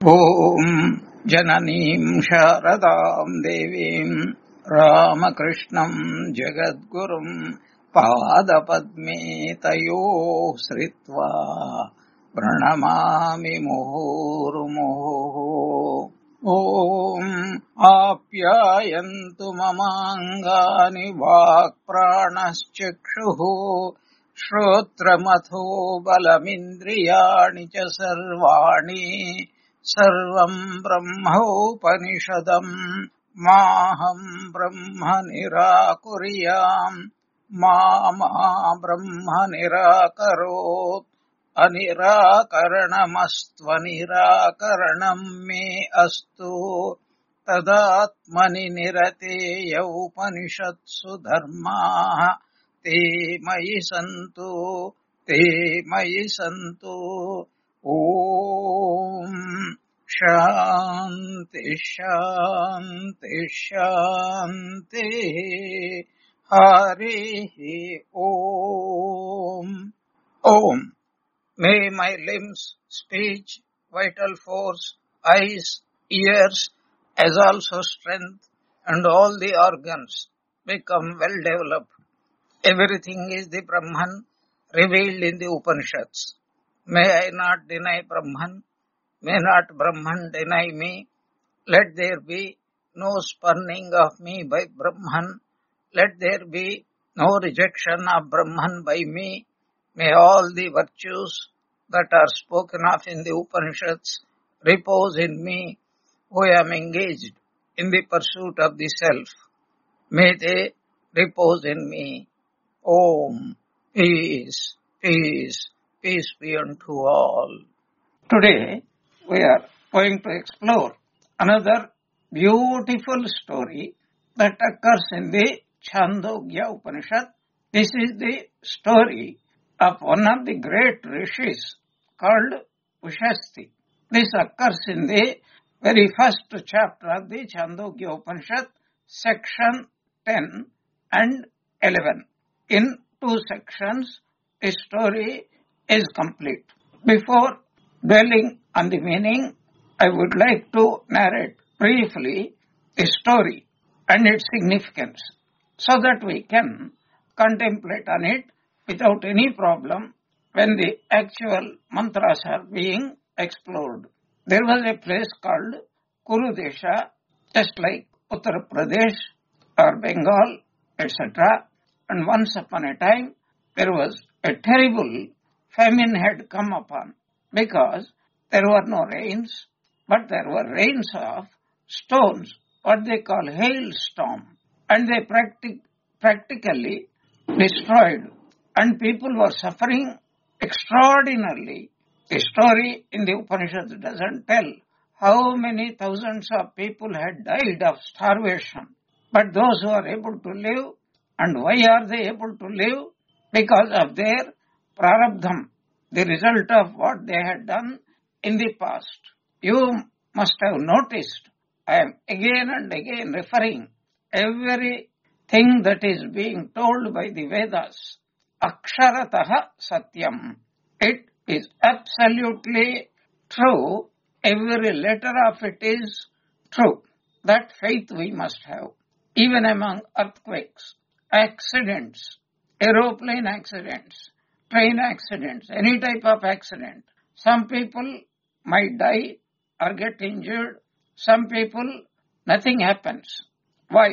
ॐ जननीं शारदां देवीं रामकृष्णं जगद्गुरुं पादपद्मे तयोः श्रित्वा प्रणमामि मुहुर्मुहुः। ॐ आप्यायन्तु ममाङ्गानि वाक्प्राणश्चक्षुः श्रोत्रमथो बलमिन्द्रियाणि च सर्वाणि सर्वम् ब्रह्मोपनिषदम् माहम् ब्रह्म निराकुर्याम् मा ब्रह्म निराकरोत् अनिराकरणमस्त्वनिराकरणम् मे अस्तु तदात्मनि निरतेय उपनिषत्सु धर्माः ते मयि सन्तु ॐ शान्ति शान्ति शान्तिः हरिः ॐ May my limbs, speech, vital force, eyes, ears, as also strength and all the organs become well developed. Everything is the Brahman revealed in the Upanishads. May I not deny Brahman, may not Brahman deny me. Let there be no spurning of me by Brahman. Let there be no rejection of Brahman by me. May all the virtues that are spoken of in the Upanishads repose in me, who am engaged in the pursuit of the self. May they repose in me. Om. Peace, peace, peace be unto all. Today we are going to explore another beautiful story that occurs in the Chandogya Upanishad. This is the story of one of the great rishis called Ushasti. This occurs in the very first chapter of the Chandogya Upanishad, section 10 and 11. In two sections, the story is complete. Before dwelling on the meaning, I would like to narrate briefly the story and its significance so that we can contemplate on it without any problem when the actual mantras are being explored. There was a place called Kurudesha, just like Uttar Pradesh or Bengal, etc. And once upon a time, there was a terrible famine had come upon because there were no rains, but there were rains of stones, what they call hailstorm, and they practically destroyed, and people were suffering extraordinarily. The story in the Upanishads doesn't tell how many thousands of people had died of starvation, but those who are able to live. And why are they able to live? Because of their prarabdham, the result of what they had done in the past. You must have noticed, I am again and again referring everything that is being told by the Vedas. Aksharataha Satyam. It is absolutely true. Every letter of it is true. That faith we must have. Even among earthquakes, accidents, aeroplane accidents, train accidents, any type of accident. Some people might die or get injured. Some people, nothing happens. Why?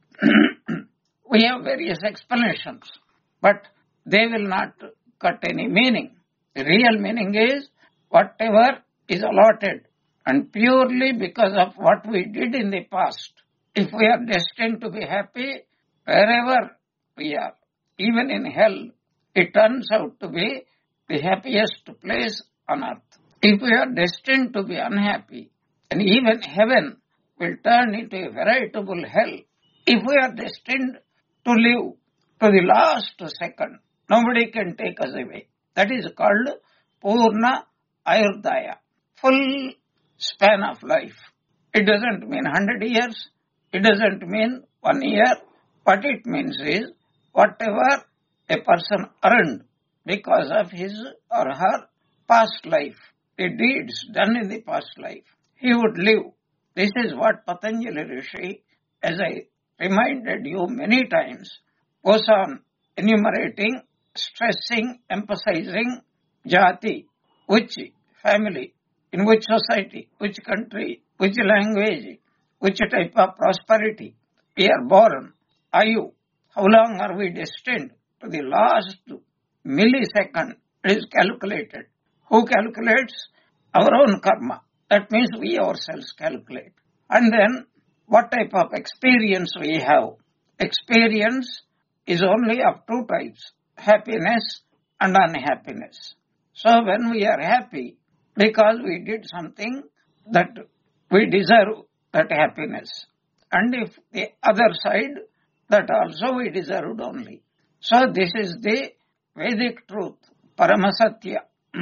We have various explanations, but they will not cut any meaning. The real meaning is whatever is allotted, and purely because of what we did in the past. If we are destined to be happy, wherever we are, even in hell, it turns out to be the happiest place on earth. If we are destined to be unhappy, and even heaven will turn into a veritable hell. If we are destined to live to the last second, nobody can take us away. That is called Purna Ayurdaya, full span of life. It doesn't mean 100 years. It doesn't mean 1 year. What it means is whatever a person earned because of his or her past life, the deeds done in the past life. he would live. This is what Patanjali Rishi, as I reminded you many times, goes on enumerating, stressing, emphasizing jati, which family, in which society, which country, which language, which type of prosperity we are born, ayu, how long are we destined to the last millisecond is calculated. Who calculates? Our own karma. That means we ourselves calculate. And then what type of experience we have? Experience is only of two types, happiness and unhappiness. So when we are happy because we did something that we deserve that happiness. And if the other side, that also we deserved only. So this is the Vedic truth, Paramasatya.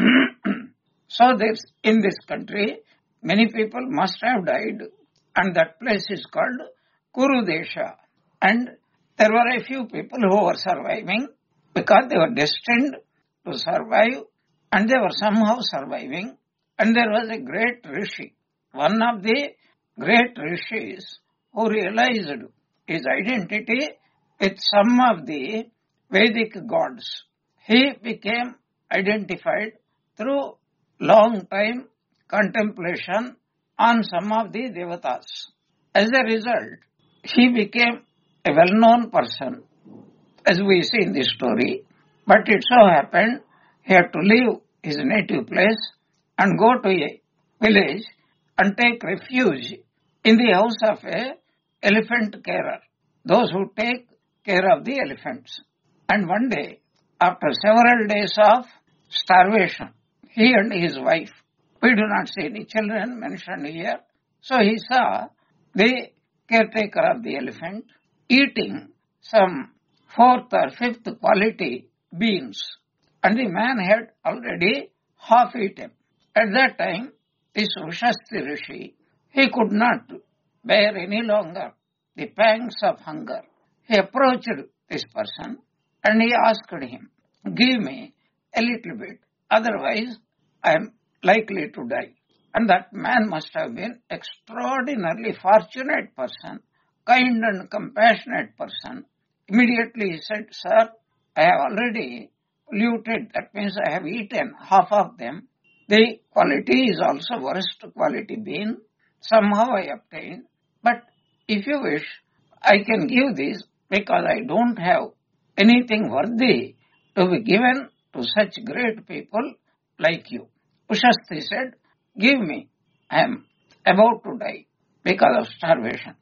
So in this country, many people must have died, and that place is called Kurudesha. And there were a few people who were surviving because they were destined to survive, and they were somehow surviving. And there was a great rishi, one of the great rishis, who realized his identity with some of the Vedic gods. He became identified through long time contemplation on some of the devatas. As a result, he became a well-known person, as we see in this story. But it so happened he had to leave his native place and go to a village and take refuge in the house of a elephant carer, those who take care of the elephants. And one day, after several days of starvation, he and his wife, we do not see any children mentioned here, so he saw the caretaker of the elephant eating some fourth or fifth quality beans, and the man had already half eaten. At that time, this Ushasti Rishi, he could not bear any longer the pangs of hunger. He approached this person and he asked him, "Give me a little bit, otherwise I am likely to die." And that man must have been extraordinarily fortunate person, kind and compassionate person. Immediately he said, "Sir, I have already polluted, that means I have eaten half of them. The quality is also worst quality bean. Somehow I obtained. But if you wish, I can give this because I don't have anything worthy to be given to such great people like you." Ushasti said, "Give me, I am about to die because of starvation."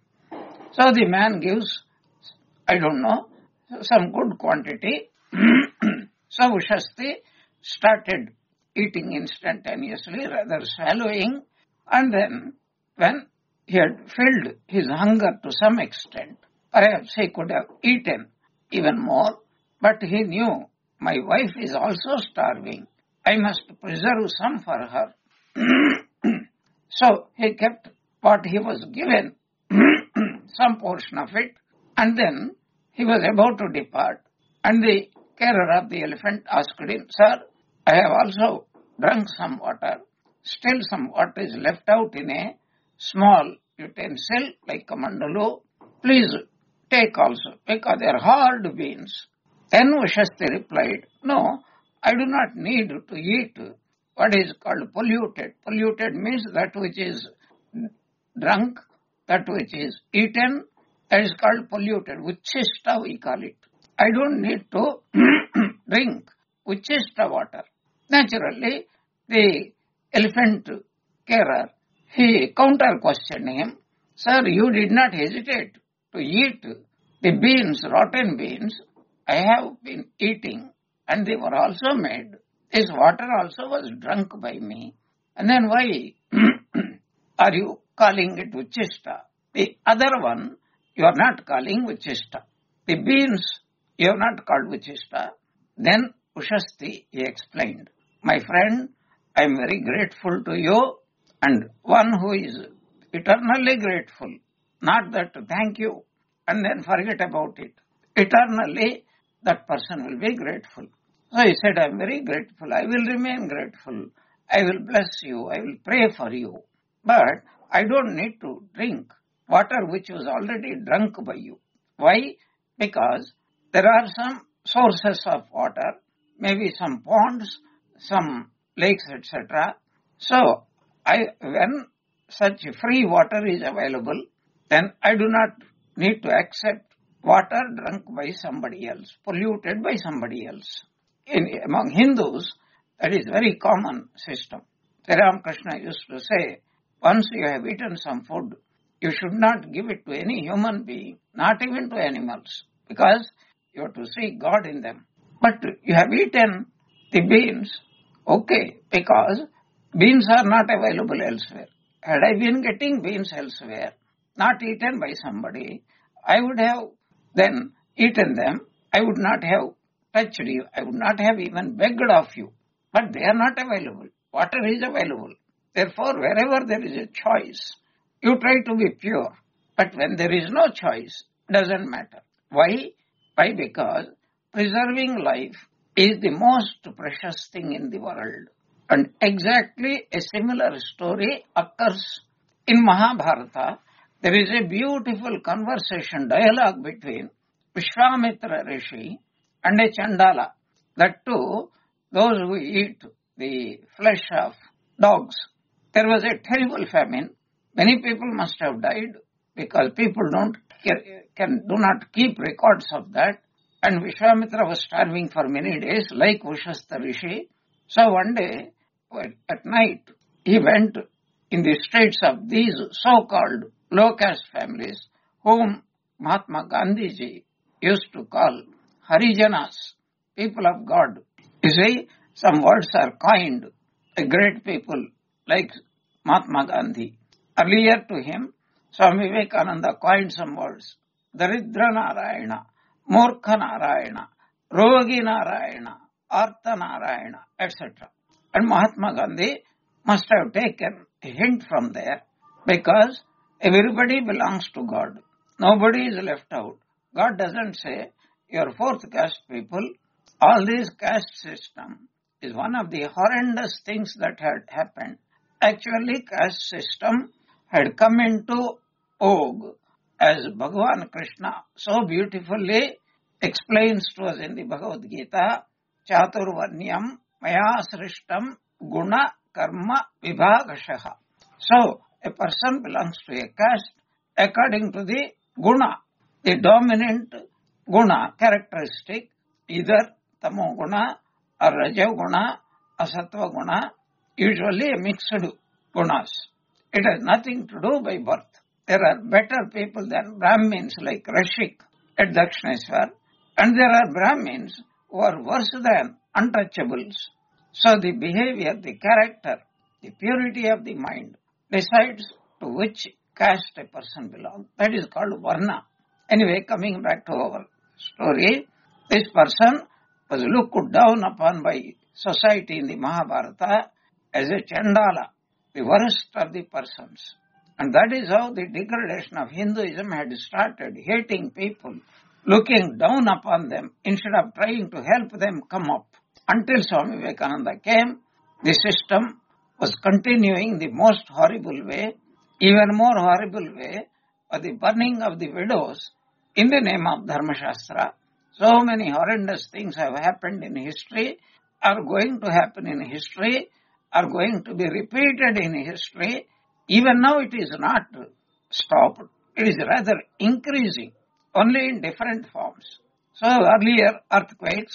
So the man gives, I don't know, some good quantity. So Ushasti started eating instantaneously, rather swallowing, and then when he had filled his hunger to some extent, perhaps he could have eaten even more, but he knew, my wife is also starving. I must preserve some for her. So he kept what he was given, some portion of it, and then he was about to depart, and the carer of the elephant asked him, "Sir, I have also drunk some water. Still some water is left out in a small utensil like a mandalu. Please take also, because they are hard beans." Then Ushasti replied, "No, I do not need to eat what is called polluted. Polluted means that which is drunk, that which is eaten, that is called polluted. Uchista we call it. I don't need to drink Uchista water." Naturally, the elephant carer, he counter-questioned him, "Sir, you did not hesitate to eat the beans, rotten beans. I have been eating, and they were also made. This water also was drunk by me. And then why are you calling it Uchista? The other one, you are not calling Uchista. The beans, you have not called Uchista." Then Ushasti, he explained, "My friend, I am very grateful to you, and one who is eternally grateful, not that thank you and then forget about it. Eternally, that person will be grateful." So he said, "I am very grateful. I will remain grateful. I will bless you. I will pray for you." but I don't need to drink water which was already drunk by you. Why? Because there are some sources of water, maybe some ponds, some lakes, etc. So, when such free water is available, then I do not need to accept water drunk by somebody else, polluted by somebody else. Among Hindus, that is very common system. Sri Ramakrishna used to say, once you have eaten some food, you should not give it to any human being, not even to animals, because you have to see God in them. But you have eaten the beans, okay, because beans are not available elsewhere. Had I been getting beans elsewhere, not eaten by somebody, I would have then eaten them. I would not have touched you. I would not have even begged of you. But they are not available. Water is available. Therefore, wherever there is a choice, you try to be pure. But when there is no choice, it doesn't matter. Why? Why? Because preserving life is the most precious thing in the world. And exactly a similar story occurs in Mahabharata. There is a beautiful conversation, dialogue between Vishwamitra Rishi and a Chandala. That too, those who eat the flesh of dogs. There was a terrible famine. Many people must have died because people do not keep records of that. And Vishwamitra was starving for many days, like Ushastha Rishi. So one day, at night, he went in the streets of these so-called low-caste families, whom Mahatma Gandhiji used to call Harijanas, people of God. You see, some words are coined by great people like Mahatma Gandhi. Earlier to him, Swami Vivekananda coined some words. Daridra Narayana, Murkha Narayana, Rogi Narayana, Artha Narayana, etc. And Mahatma Gandhi must have taken a hint from there, because everybody belongs to God. Nobody is left out. God doesn't say, your fourth caste people. All this caste system is one of the horrendous things that had happened. Actually, caste system had come into vogue, as Bhagavan Krishna so beautifully explains to us in the Bhagavad Gita, Chaturvarnyam maya srishtam guna karma vibhagashaha. So, a person belongs to a caste according to the guna, the dominant guna characteristic, either tamo guna or raja guna or sattva guna, usually a mixed gunas. It has nothing to do by birth. There are better people than Brahmins like Rashik at Dakshineswar, and there are Brahmins who are worse than untouchables. So the behavior, the character, the purity of the mind decides to which caste a person belongs. That is called Varna. Anyway, coming back to our story, this person was looked down upon by society in the Mahabharata as a Chandala, the worst of the persons. And that is how the degradation of Hinduism had started, hating people, looking down upon them instead of trying to help them come up. Until Swami Vivekananda came, the system was continuing the most horrible way. Even more horrible way was the burning of the widows in the name of Dharma Shastra. So many horrendous things have happened in history, are going to happen in history, are going to be repeated in history. Even now it is not stopped. It is rather increasing, only in different forms. So earlier earthquakes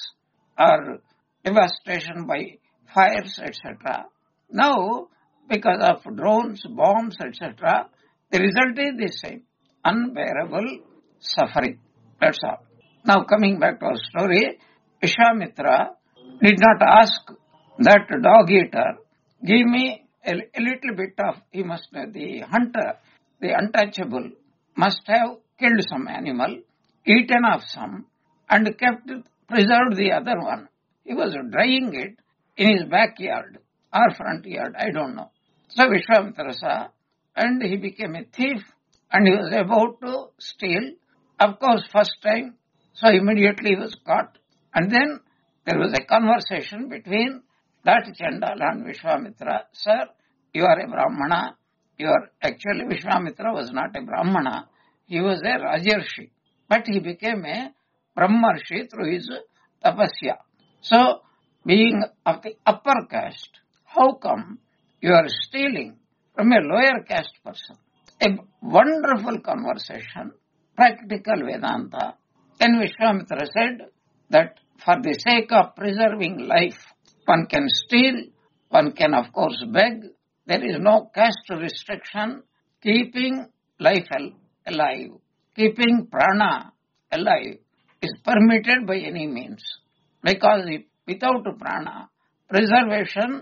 or devastation by fires, etc. Now, because of drones, bombs, etc., the result is the same. Unbearable suffering. That's all. Now coming back to our story, Vishwamitra did not ask that dog eater, give me a little bit of, the hunter, the untouchable, must have killed some animal, eaten of some, and preserved the other one. He was drying it in his backyard or front yard, I don't know. So Vishwamitra saw, and he became a thief, and he was about to steal. Of course, first time, so immediately he was caught. And then there was a conversation between that Chandala and Vishwamitra. Sir, you are a Brahmana, Actually Vishwamitra was not a Brahmana, he was a Rajarshi, but he became a Brahmarshi through his tapasya. So, being of the upper caste, how come you are stealing from a lower caste person? A wonderful conversation, practical Vedanta. Then Vishwamitra said that for the sake of preserving life, one can steal, one can of course beg, there is no caste restriction. Keeping life alive, keeping prana alive is permitted by any means. Because without prana, preservation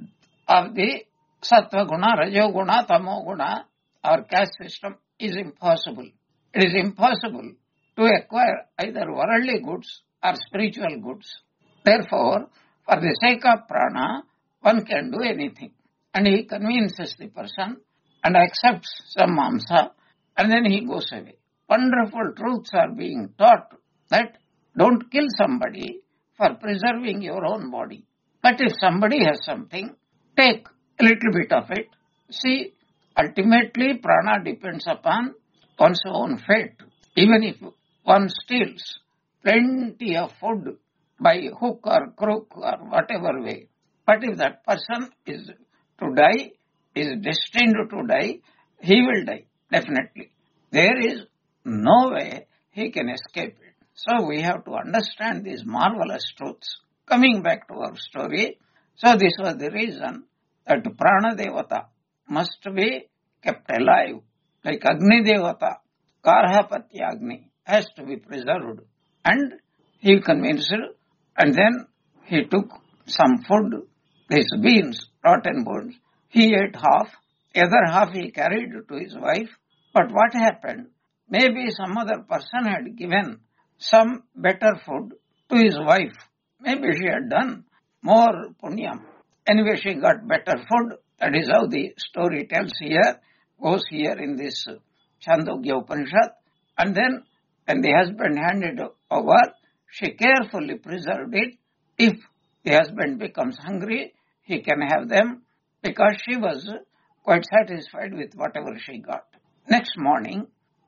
of the sattva guna, rajo guna, tamo guna, our caste system is impossible. It is impossible to acquire either worldly goods or spiritual goods. Therefore, for the sake of prana, one can do anything. And he convinces the person and accepts some mamsa, and then he goes away. Wonderful truths are being taught that don't kill somebody for preserving your own body. But if somebody has something, take a little bit of it. See, ultimately prana depends upon one's own fate. Even if one steals plenty of food by hook or crook or whatever way, but if that person is to die, is destined to die, he will die, definitely. There is no way he can escape it. So we have to understand these marvelous truths. Coming back to our story, so this was the reason that Prana Devata must be kept alive, like Agni Devata, Karhapati Agni has to be preserved. And he convinced, and then he took some food, these beans, rotten bones. He ate half, the other half he carried to his wife. But what happened? Maybe some other person had given some better food to his wife. Maybe she had done more punyam. Anyway, she got better food. That is how the story tells here, goes here in this Chandogya Upanishad. And then when the husband handed over, she carefully preserved it. If the husband becomes hungry, he can have them, because she was quite satisfied with whatever she got. Next morning,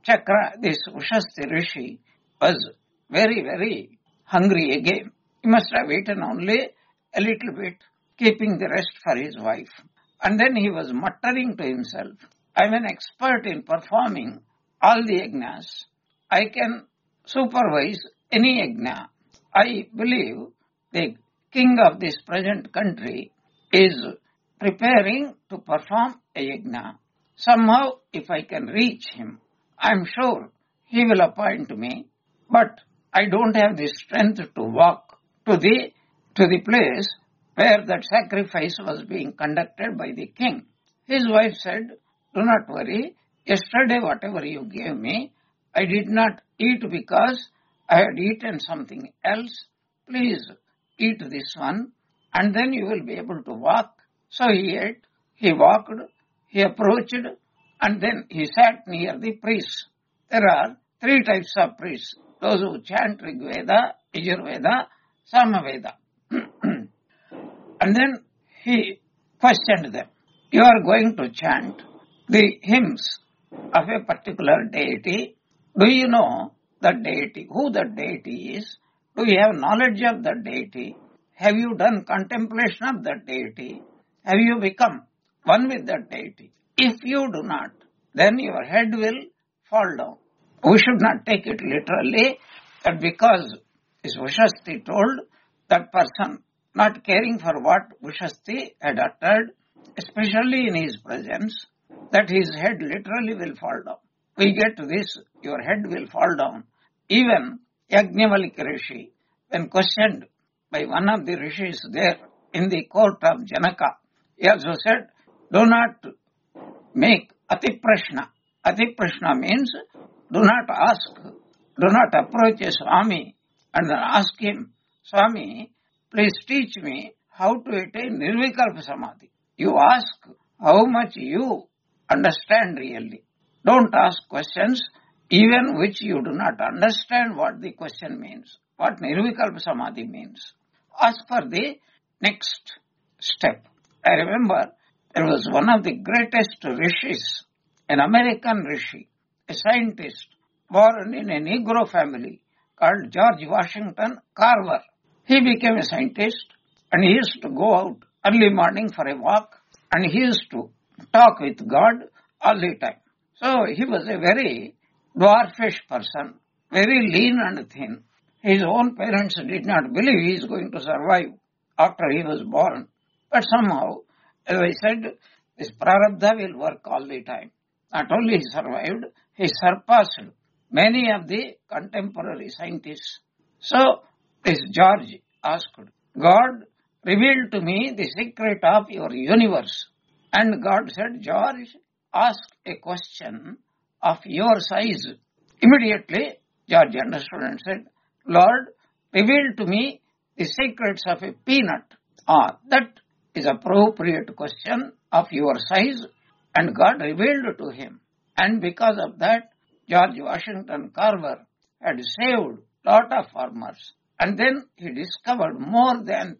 this Ushasti Rishi was very, very hungry again. He must have eaten only a little bit, keeping the rest for his wife. And then he was muttering to himself, I am an expert in performing all the yajnas. I can supervise any yajna. I believe the king of this present country is preparing to perform a yajna. Somehow, if I can reach him, I am sure he will appoint me, but I don't have the strength to walk to the place where that sacrifice was being conducted by the king. His wife said, do not worry, yesterday whatever you gave me, I did not eat because I had eaten something else. Please eat this one, and then you will be able to walk. So he ate, he walked, he approached, and then he sat near the priests. There are 3 types of priests, those who chant Rig Veda, Yajurveda, Samaveda. And then he questioned them. You are going to chant the hymns of a particular deity. Do you know that deity, who that deity is? Do you have knowledge of that deity? Have you done contemplation of that deity? Have you become one with that deity? If you do not, then your head will fall down. We should not take it literally that because this Ushasti told that person, not caring for what Ushasti had uttered, especially in his presence, that his head literally will fall down. We get to this, your head will fall down. Even Yajnavalkya Rishi, when questioned by one of the rishis there in the court of Janaka, he also said, do not make atiprashna. Atiprashna means do not ask, do not approach a Swami and then ask him, Swami, please teach me how to attain Nirvikalpa Samadhi. You ask how much you understand really. Don't ask questions even which you do not understand what the question means, what Nirvikalpa Samadhi means. Ask for the next step. I remember There was one of the greatest rishis, an American rishi, a scientist, born in a Negro family called George Washington Carver. He became a scientist and he used to go out early morning for a walk and he used to talk with God all the time. So he was a very dwarfish person, very lean and thin. His own parents did not believe he is going to survive after he was born. But somehow, as I said, this prarabdha will work all the time. Not only he survived, he surpassed many of the contemporary scientists. So, this George asked, God, reveal to me the secret of your universe. And God said, George, ask a question of your size. Immediately, George understood and said, Lord, reveal to me the secrets of a peanut. That is appropriate question of your size. And God revealed to him. And because of that, George Washington Carver had saved lot of farmers. And then he discovered more than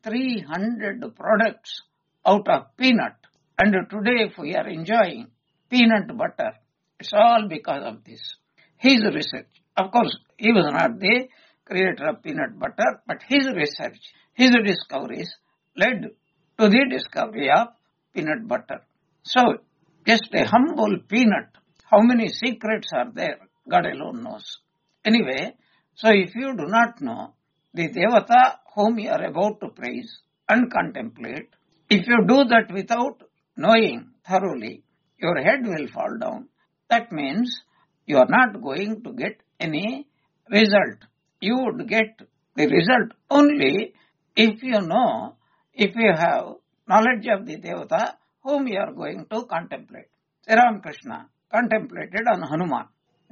300 products out of peanut. And today if we are enjoying peanut butter, it's all because of this. His research. Of course, he was not the creator of peanut butter, but his research, his discoveries led to the discovery of peanut butter. So, just a humble peanut, how many secrets are there? God alone knows. Anyway, so if you do not know the Devata whom you are about to praise and contemplate, if you do that without knowing thoroughly, your head will fall down. That means you are not going to get any result. You would get the result only if you know, if you have knowledge of the Devata whom you are going to contemplate. Sri Ramakrishna contemplated on Hanuman.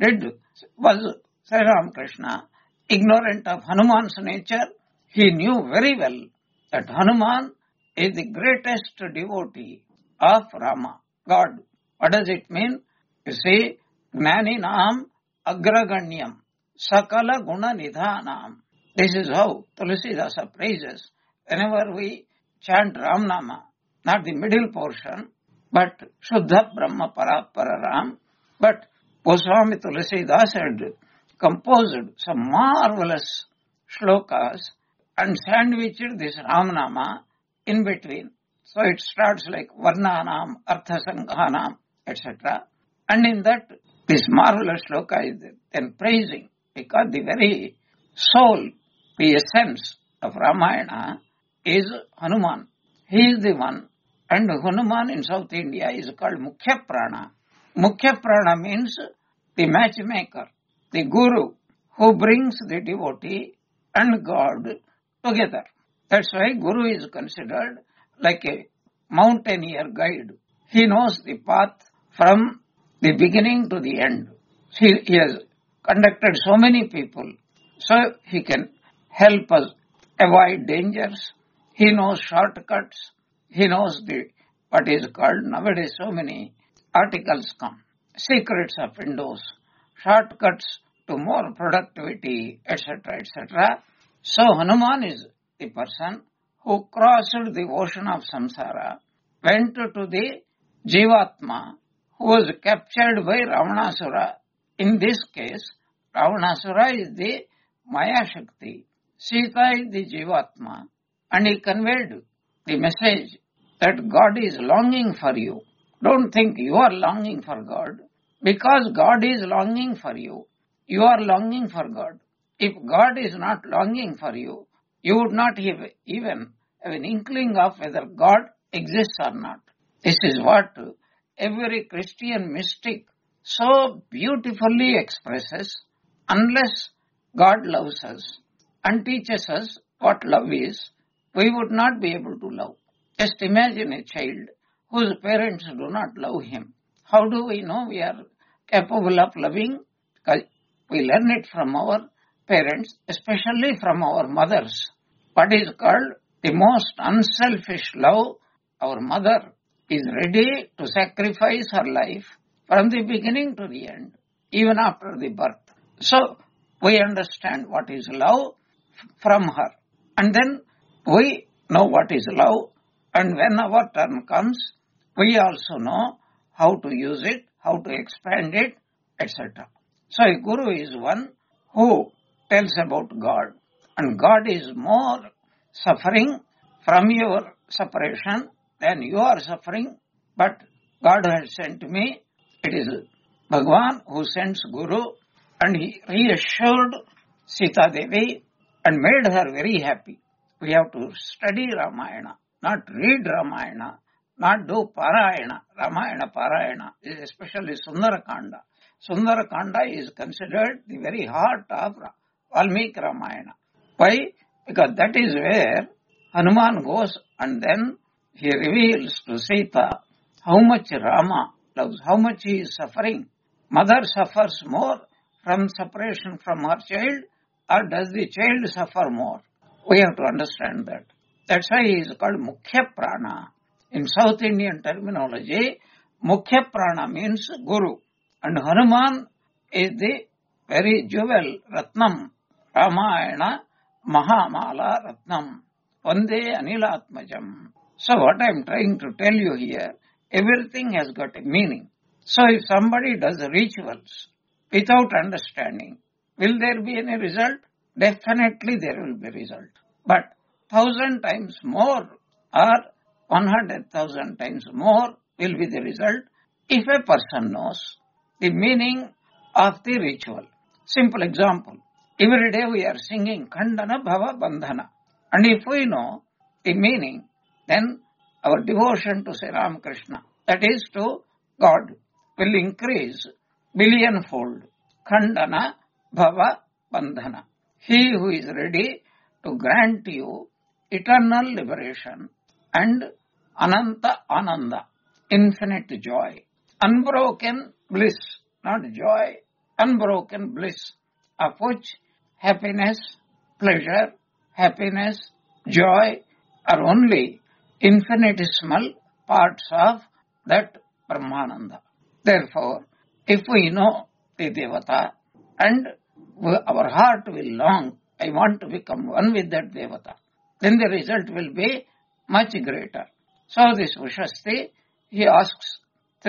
Was Sri Ramakrishna ignorant of Hanuman's nature? He knew very well that Hanuman is the greatest devotee of Rama, God. What does it mean? You see, Jnaninam Agraganyam Sakala Guna Nidhanam. This is how Tulasīdāsa praises whenever we chant Ramnama, not the middle portion, but Shuddha Brahma Parapara Ram. But Goswami Tulasīdāsa had composed some marvelous shlokas and sandwiched this Ramnama in between. So it starts like Varnanam, Artha Sanghanam, etc. And in that, this marvelous shloka is then praising, because the very soul, the essence of Ramayana is Hanuman. He is the one. And Hanuman in South India is called Mukhya Prana. Mukhya Prana means the matchmaker, the guru who brings the devotee and God together. That's why Guru is considered like a mountaineer guide. He knows the path from the beginning to the end. He has conducted so many people, so he can help us avoid dangers. He knows shortcuts. He knows what is called nowadays so many articles come. Secrets of windows, shortcuts to more productivity, etc., etc. So Hanuman is the person who crossed the ocean of samsara, went to the Jivatma, who was captured by Ravanasura. In this case, Ravanasura is the Maya Shakti, Sita is the Jivatma, and he conveyed the message that God is longing for you. Don't think you are longing for God. Because God is longing for you, you are longing for God. If God is not longing for you, you would not even have an inkling of whether God exists or not. This is what every Christian mystic so beautifully expresses. Unless God loves us and teaches us what love is, we would not be able to love. Just imagine a child whose parents do not love him. How do we know we are capable of loving? Because we learn it from our parents, especially from our mothers. What is called the most unselfish love? Our mother is ready to sacrifice her life from the beginning to the end, even after the birth. So, we understand what is love from her. And then we know what is love. And when our turn comes, we also know how to use it, how to expand it, etc. So a guru is one who tells about God, and God is more suffering from your separation than you are suffering, but God has sent me. It is Bhagavan who sends Guru, and he reassured Sita Devi and made her very happy. We have to study Ramayana, not read Ramayana, not do Parayana. Ramayana Parayana, especially Sundarakanda. Sundarakanda is considered the very heart of Valmiki Ramayana. Why? Because that is where Hanuman goes and then he reveals to Sita how much Rama loves, how much he is suffering. Mother suffers more from separation from her child, or does the child suffer more? We have to understand that. That's why he is called Mukhya Prana. In South Indian terminology, Mukhya Prana means Guru. And Hanuman is the very jewel, Ratnam, Ramayana, Mahamala Ratnam, Vande Anilatmajam. So what I am trying to tell you here, everything has got a meaning. So if somebody does rituals without understanding, will there be any result? Definitely there will be result. But 1,000 times more or 100,000 times more will be the result if a person knows the meaning of the ritual. Simple example. Every day we are singing Khandana Bhava Bandhana. And if we know the meaning, then our devotion to Sri Ramakrishna, that is to God, will increase billionfold. Khandana Bhava Bandhana. He who is ready to grant you eternal liberation and Ananta Ananda, infinite joy, unbroken bliss, not joy, unbroken bliss, of which happiness, pleasure, happiness, joy are only infinitesimal parts of that Brahmananda. Therefore, if we know the Devata and our heart will long, I want to become one with that Devata, then the result will be much greater. So this Ushasti, he asks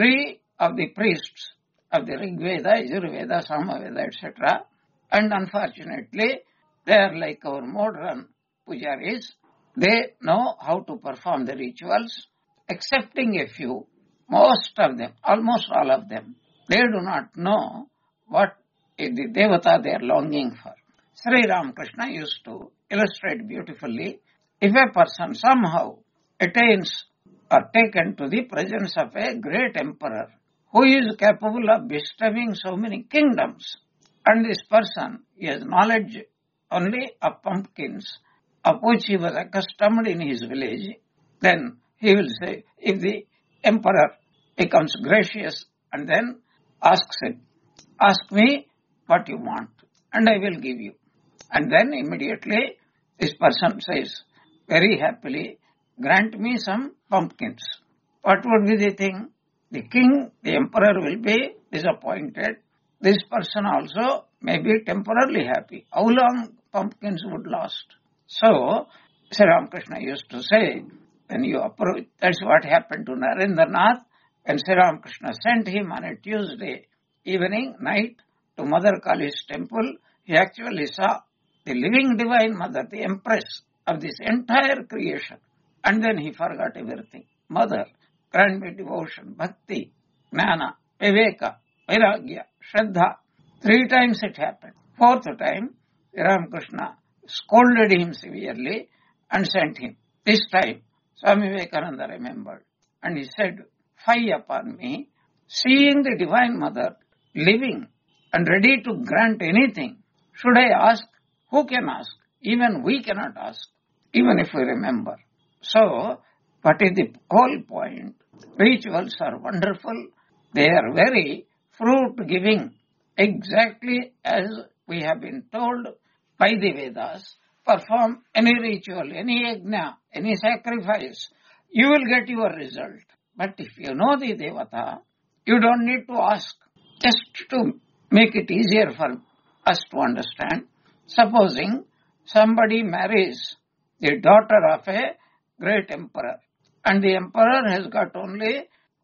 3 of the priests of the Rig Veda, Yajurveda, Samaveda, etc. And unfortunately, they are like our modern pujaris. They know how to perform the rituals, excepting a few. Most of them, almost all of them, they do not know what is the Devata they are longing for. Sri Ramakrishna used to illustrate beautifully, if a person somehow attains or taken to the presence of a great emperor who is capable of bestowing so many kingdoms, and this person has knowledge only of pumpkins, of which he was accustomed in his village, then he will say, if the emperor becomes gracious and then asks him, ask me what you want and I will give you. And then immediately this person says, very happily, grant me some pumpkins. What would be the thing? The king, the emperor will be disappointed. This person also may be temporarily happy. How long pumpkins would last? So, Sri Ramakrishna used to say, when you approach, that's what happened to Narendranath, when Sri Ramakrishna sent him on a Tuesday evening, night, to Mother Kali's temple, he actually saw the living divine mother, the empress of this entire creation. And then he forgot everything. Mother, grant me devotion, bhakti, jnana, viveka, vairagya, shraddha. 3 times it happened. 4th time, Ramakrishna scolded him severely and sent him. This time, Swami Vivekananda remembered and he said, fie upon me, seeing the Divine Mother living and ready to grant anything. Should I ask? Who can ask? Even we cannot ask, even if we remember. So, what is the whole point? Rituals are wonderful. They are very fruit-giving, exactly as we have been told by the Vedas. Perform any ritual, any yajna, any sacrifice, you will get your result. But if you know the Devata, you don't need to ask. Just to make it easier for us to understand, supposing somebody marries the daughter of a great emperor, and the emperor has got only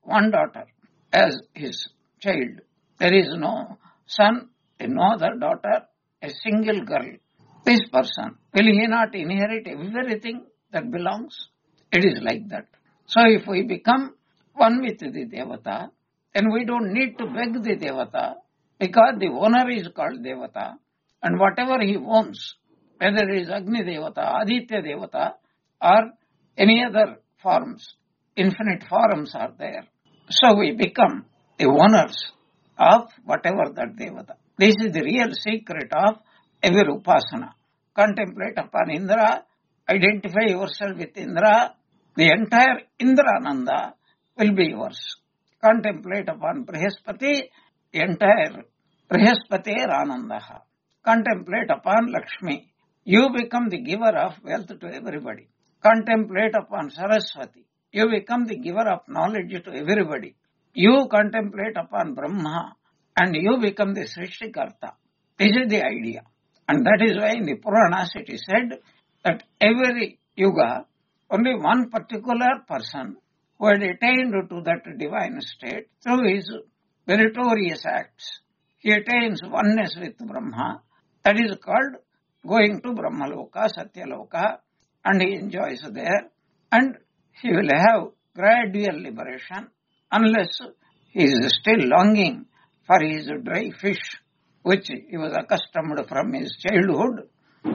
one daughter as his child. There is no son, no other daughter, a single girl. This person, will he not inherit everything that belongs? It is like that. So if we become one with the Devata, then we don't need to beg the Devata, because the owner is called Devata, and whatever he owns, whether it is Agni Devata, Aditya Devata, or any other forms, infinite forms are there. So we become the owners of whatever that Devata. This is the real secret of every upasana. Contemplate upon Indra, identify yourself with Indra, the entire Indrananda will be yours. Contemplate upon Brihaspati, the entire Brihaspati Anandaha. Contemplate upon Lakshmi, you become the giver of wealth to everybody. Contemplate upon Saraswati, you become the giver of knowledge to everybody. You contemplate upon Brahma, and you become the Srishtikarta. This is the idea. And that is why in the Puranas it is said that every yuga, only one particular person who had attained to that divine state through his meritorious acts, he attains oneness with Brahma. That is called going to Brahmaloka, Satyaloka, and he enjoys there, and he will have gradual liberation unless he is still longing for his dry fish, which he was accustomed from his childhood.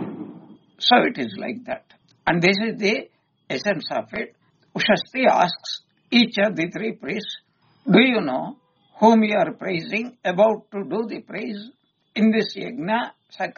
So it is like that. And this is the essence of it. Ushasti asks each of the three priests, do you know whom you are praising, about to do the praise in this yajna,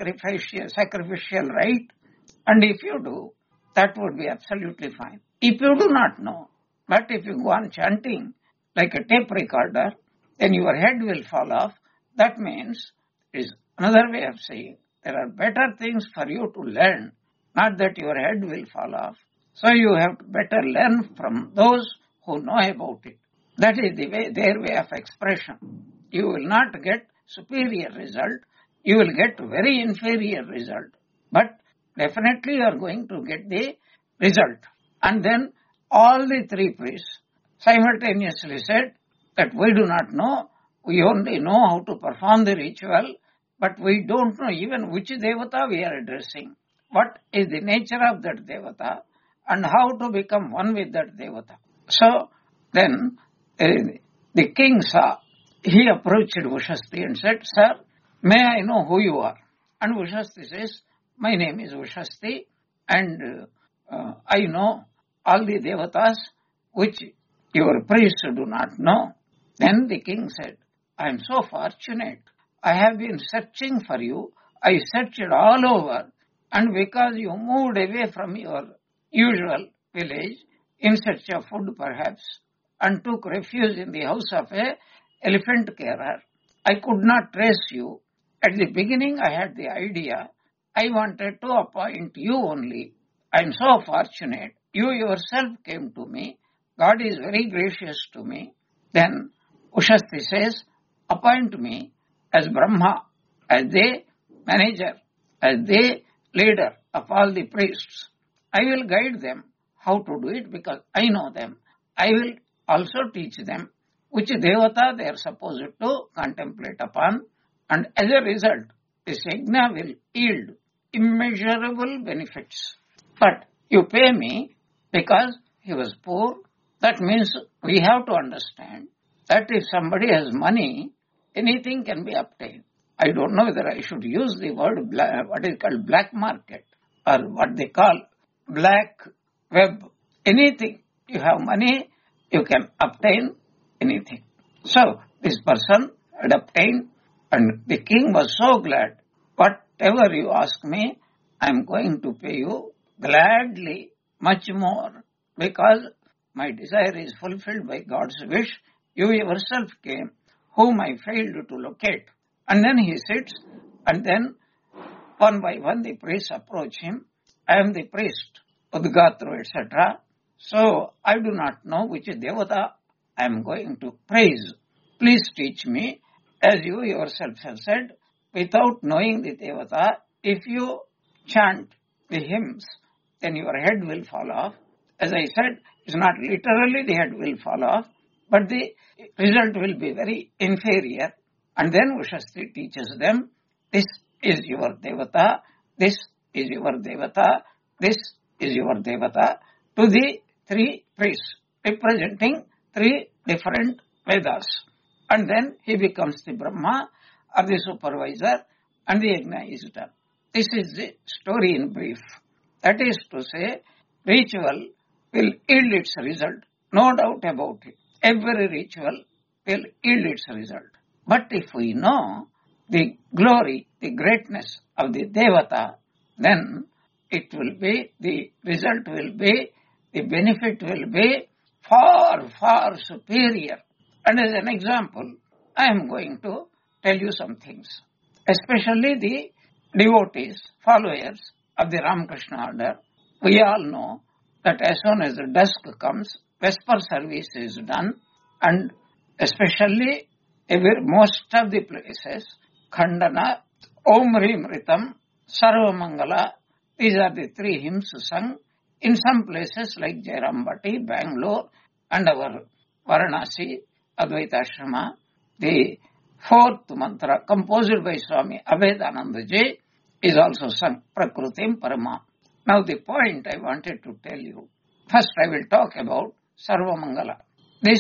sacrificial rite? And if you do, that would be absolutely fine. If you do not know, but if you go on chanting like a tape recorder, then your head will fall off. That means, is another way of saying, there are better things for you to learn, not that your head will fall off. So you have to better learn from those who know about it. That is their way of expression. You will not get superior result. You will get very inferior result. But definitely you are going to get the result. And then all the three priests simultaneously said that we do not know. We only know how to perform the ritual, but we don't know even which Devata we are addressing. What is the nature of that Devata and how to become one with that Devata. So then the king saw, he approached Ushasti and said, sir, may I know who you are? And Ushasti says, my name is Ushasti and I know all the Devatas which your priests do not know. Then the king said, I am so fortunate. I have been searching for you. I searched all over, and because you moved away from your usual village in search of food perhaps, and took refuge in the house of a elephant carer, I could not trace you. At the beginning I had the idea. I wanted to appoint you only. I am so fortunate. You yourself came to me. God is very gracious to me. Then Ushasti says, appoint me as Brahma, as the manager, as the leader of all the priests. I will guide them how to do it because I know them. I will also teach them which Devata they are supposed to contemplate upon, and as a result, this yajna will yield immeasurable benefits. But you pay me because he was poor. That means we have to understand that if somebody has money, anything can be obtained. I don't know whether I should use the word what is called black market or what they call black web. Anything. You have money, you can obtain anything. So this person had obtained, and the king was so glad. Whatever you ask me, I am going to pay you gladly, much more, because my desire is fulfilled by God's wish. You yourself came, whom I failed to locate. And then he sits, and then one by one the priests approach him. I am the priest, Udgatru, etc. So I do not know which Devata I am going to praise. Please teach me, as you yourself have said, without knowing the Devata, if you chant the hymns, then your head will fall off. As I said, it's not literally the head will fall off, but the result will be very inferior. And then Ushastri teaches them, this is your Devata, this is your Devata, this is your Devata, to the three priests, representing three different Vedas. And then he becomes the Brahma or the supervisor, and the yajna is done. This is the story in brief. That is to say, ritual will yield its result, no doubt about it. Every ritual will yield its result. But if we know the glory, the greatness of the Devata, then it will be, the result will be, the benefit will be far, far superior. And as an example, I am going to tell you some things. Especially the devotees, followers of the Ramakrishna order, we all know that as soon as the dusk comes, Vesper service is done, and especially most of the places, Khandana, Om Rim Ritam, Sarva Mangala, these are the three hymns sung. In some places like Jairambati, Bangalore, and our Varanasi, Advaita Ashrama, the fourth mantra composed by Swami Abhedananda Ji is also sung, Prakrutim Paramam. Now the point I wanted to tell you, first I will talk about Sarva Mangala. This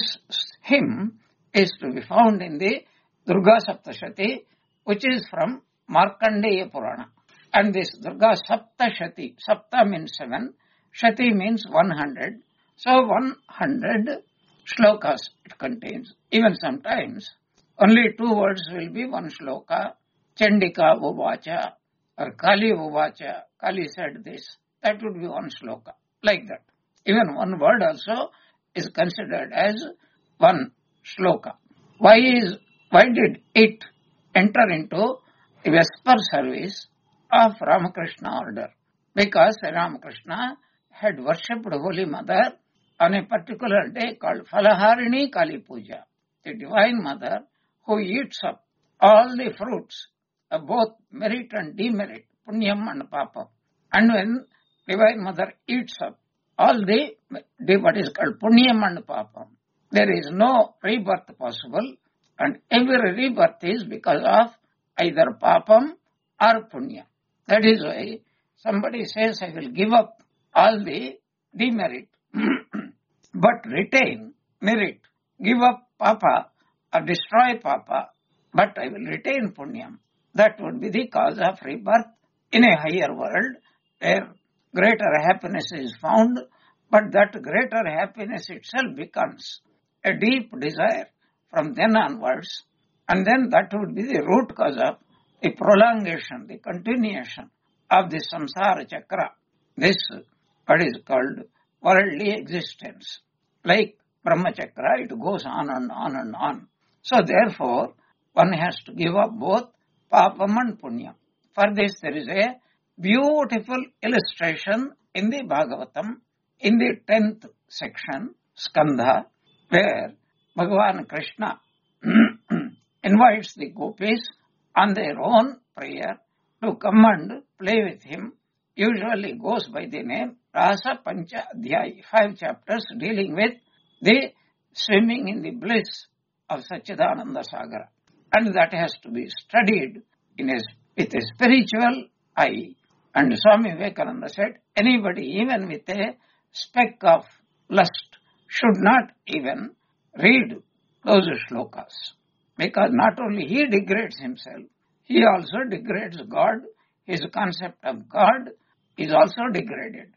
hymn is to be found in the Durga Saptashati, which is from Markandeya Purana. And this Durga Saptashati, Sapta means 7, Shati means 100. So 100 shlokas it contains. Even sometimes only 2 words will be one shloka. Chandika Uvacha or Kali Uvacha. Kali said this. That would be one shloka. Like that. Even one word also is considered as one shloka. Why did it enter into the Vesper service of Ramakrishna order? Because Ramakrishna had worshipped Holy Mother on a particular day called Falaharini Kali Puja, the Divine Mother who eats up all the fruits of both merit and demerit, punyam and papam. And when Divine Mother eats up all the what is called punyam and papam, there is no rebirth possible, and every rebirth is because of either papam or punya. That is why somebody says, I will give up all the demerit, but retain merit. Give up papa or destroy papa, but I will retain punyam. That would be the cause of rebirth in a higher world where greater happiness is found, but that greater happiness itself becomes a deep desire from then onwards, and then that would be the root cause of the prolongation, the continuation of the samsara chakra, this what is called worldly existence. Like Brahma chakra, it goes on and on and on. So therefore, one has to give up both papam and punyam. For this there is a beautiful illustration in the Bhagavatam, in the 10th section, Skandha, where Bhagavan Krishna invites the gopis on their own prayer to come and play with him. Usually goes by the name Rasa Pancha Adhyaya, 5 chapters dealing with the swimming in the bliss of Satchidananda Sagara. And that has to be studied with a spiritual eye. And Swami Vivekananda said, anybody even with a speck of lust should not even read those shlokas. Because not only he degrades himself, he also degrades God. His concept of God is also degraded.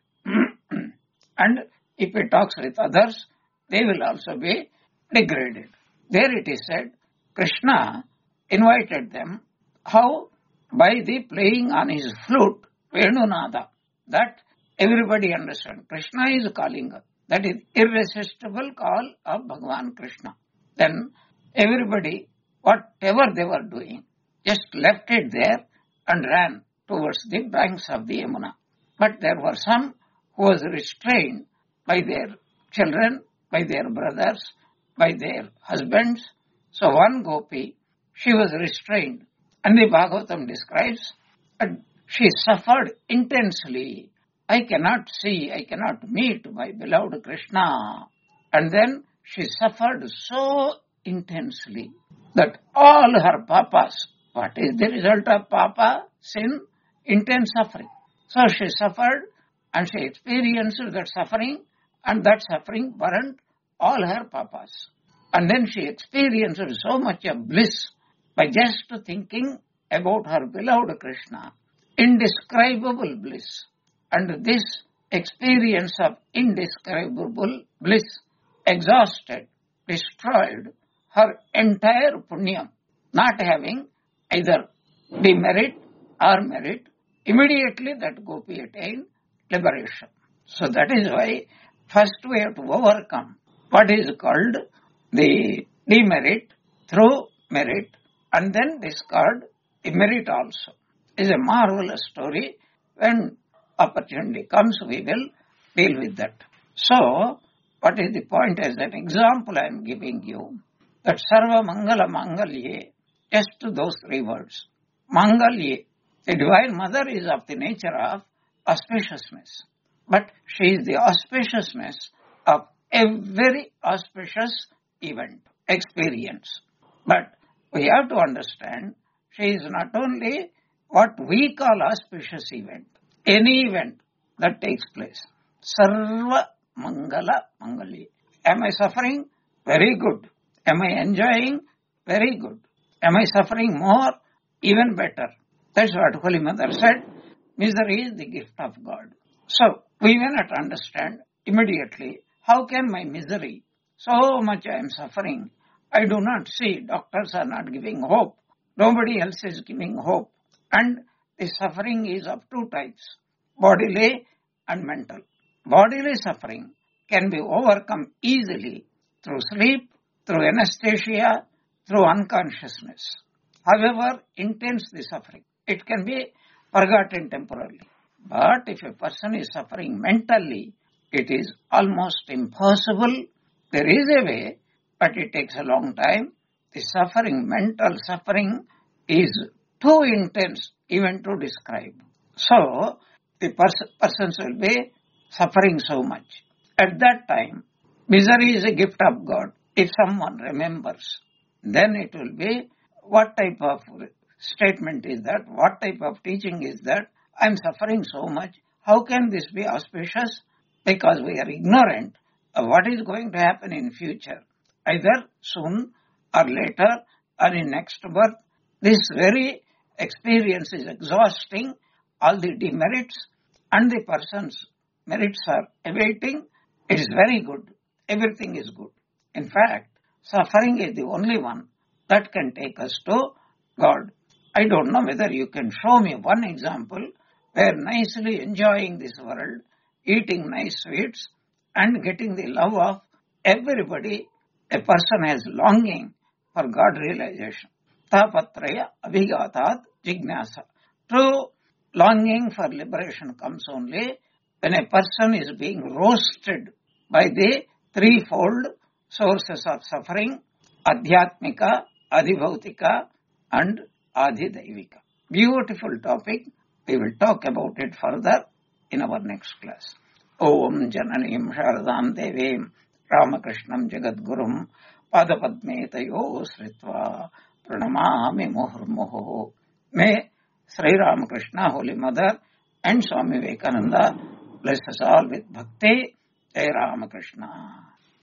And if he talks with others, they will also be degraded. There it is said, Krishna invited them, how? By the playing on his flute, Venunada. That everybody understands. Krishna is calling us. That is irresistible call of Bhagavan Krishna. Then everybody, whatever they were doing, just left it there and ran towards the banks of the Yamuna. But there were some who was restrained by their children, by their brothers, by their husbands. So one gopi, she was restrained. And the Bhagavatam describes that she suffered intensely. I cannot see, I cannot meet my beloved Krishna. And then she suffered so intensely that all her papas, what is the result of papa? Sin, intense suffering. So she suffered and she experienced that suffering, and that suffering burnt all her papas. And then she experienced so much of bliss by just thinking about her beloved Krishna. Indescribable bliss. And this experience of indescribable bliss exhausted, destroyed her entire punyam, not having either demerit or merit. Immediately that gopi attained liberation. So that is why first we have to overcome what is called the demerit through merit, and then discard the merit also. It's a marvelous story. When opportunity comes, we will deal with that. So, what is the point? As an example I am giving you, that Sarva Mangala Mangalye, just those three words. Mangalye, the Divine Mother is of the nature of auspiciousness, but she is the auspiciousness of every auspicious event, experience. But we have to understand, she is not only what we call auspicious event, any event that takes place. Sarva Mangala Mangali. Am I suffering? Very good. Am I enjoying? Very good. Am I suffering more? Even better. That's what Holy Mother said. Misery is the gift of God. So, we may not understand immediately, how can my misery, so much I am suffering, I do not see, doctors are not giving hope, nobody else is giving hope. And the suffering is of two types, bodily and mental. Bodily suffering can be overcome easily through sleep, through anesthesia, through unconsciousness. However intense the suffering, it can be forgotten temporarily. But if a person is suffering mentally, it is almost impossible. There is a way, but it takes a long time. The suffering, mental suffering, is too intense even to describe. So, the persons will be suffering so much. At that time, misery is a gift of God. If someone remembers, then it will be, what type of statement is that? What type of teaching is that? I am suffering so much. How can this be auspicious? Because we are ignorant of what is going to happen in future, either soon or later or in next birth. This very experience is exhausting all the demerits, and the person's merits are awaiting. It is very good. Everything is good. In fact, suffering is the only one that can take us to God. I don't know whether you can show me one example where nicely enjoying this world, eating nice sweets, and getting the love of everybody, a person has longing for God realization. Tapatraya abhigatat jignasa. True longing for liberation comes only when a person is being roasted by the threefold sources of suffering, adhyatmika, adhibhautika, and adhidaivika. Beautiful topic. We will talk about it further in our next class. Om Jananim Sharadam Devim Ramakrishnam Jagadgurum Padapadme Tayo Sritva Pranamami Muhurmuhu. May Sri Ramakrishna, Holy Mother, and Swami Vivekananda bless us all with bhakti. Jai Ramakrishna.